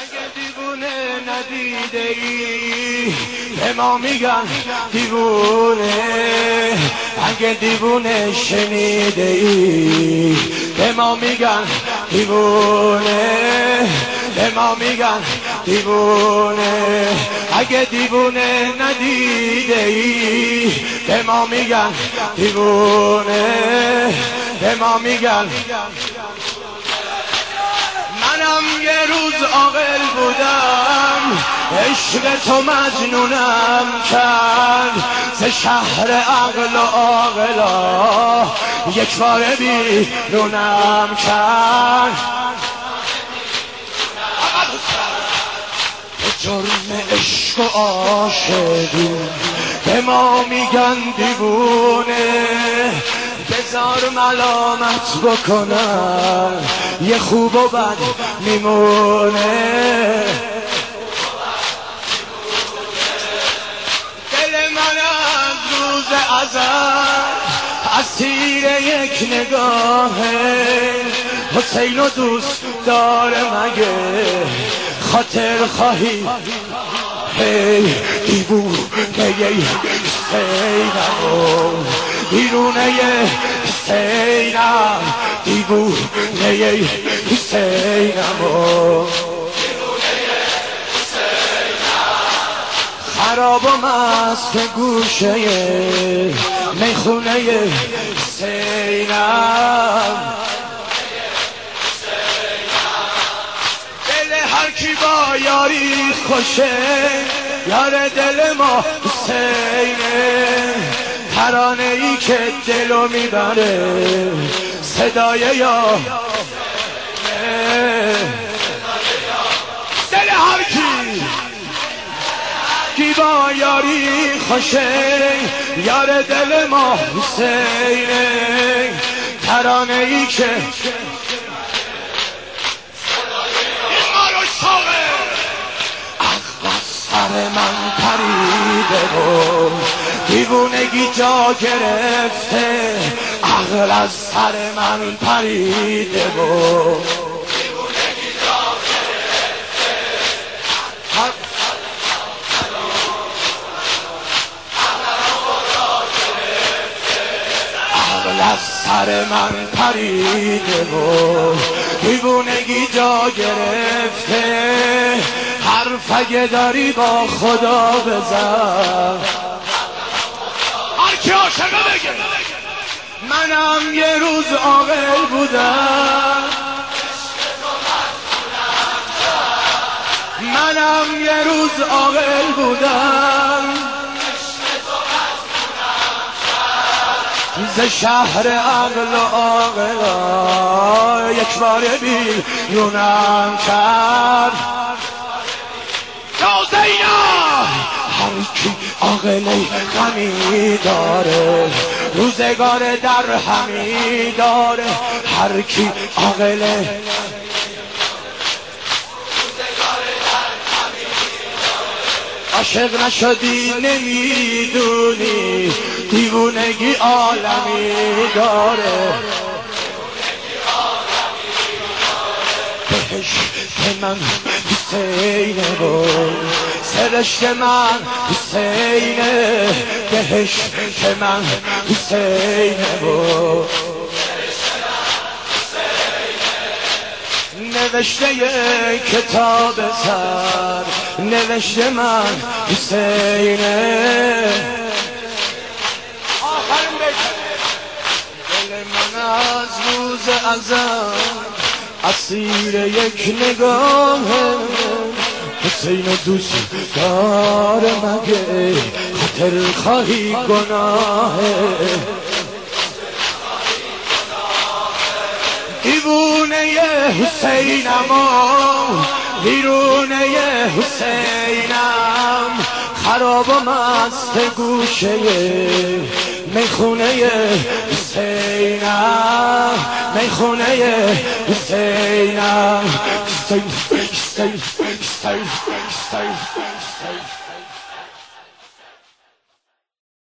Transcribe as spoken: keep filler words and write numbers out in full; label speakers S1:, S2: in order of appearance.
S1: اگه دیوونه ندیده ای به ما میگن دیوونه، اگه دیوونه شنیده ای به ما میگن دیوونه، به ما میگن دیوونه، اگه دیوونه ندیده ای به ما میگن دیوونه، به ما میگن. منم یه روز عاقل بودم، عشق تو مجنونم کرد، ز شهر عقل و عاقلا یک بار بیرونم کرد. به جرم عشق و عاشقی به ما میگن دیوونه، بذار ملامت بکنم یه خوب و بد میمونه. دل من از روز ازل اسیر یک نگاه حسین و دوست داره، مگه خاطر خواهی هی دیوونه حسینم، دیوونه حسینم، دیوونه حسینم، خراب و مست گوشه میخونه حسینم. دل هر کی با یاری خوشه، یار دل ما حسینه، ترانه ای که دلو میبره صدای یا دل هر کی کی با یاری خوشه، یار دل ما حسینه، ترانه ای که سر من پریده و دیوونگی جا گرفته، عقل از سر من پریده و دیوونگی جا گرفته، عقل از سر من پریده و دیوونگی جا گرفته. حرف اگه داری با خدا بزن، هر کی عاشقه بگه. منم یه روز عاقل بودم، منم یه روز عاقل بودم، ز شهر عقل و عاقلا یک بار بیرونم کرد. هر کی عاقل غمی داره، روزگار در همی داره، هر کی عاقل عاشق نشدی نمیدونی، دیوونگی عالمی داره. بهشت من حسینه بود، سرشت من حسینه، بهشت من حسینه بود، نوشته یه کتاب سر، نوشته من حسینه. آخرین بیت دل من از روز ازل اسیر یک نگاه حسین و دوست داره، مگه خاطر خواهی گناه. دیوونه حسینم و دیرونه حسینم، خراب و مست گوشه میخونه حسینم، میخونه حسینم. حسین حسین حسین حسین حسین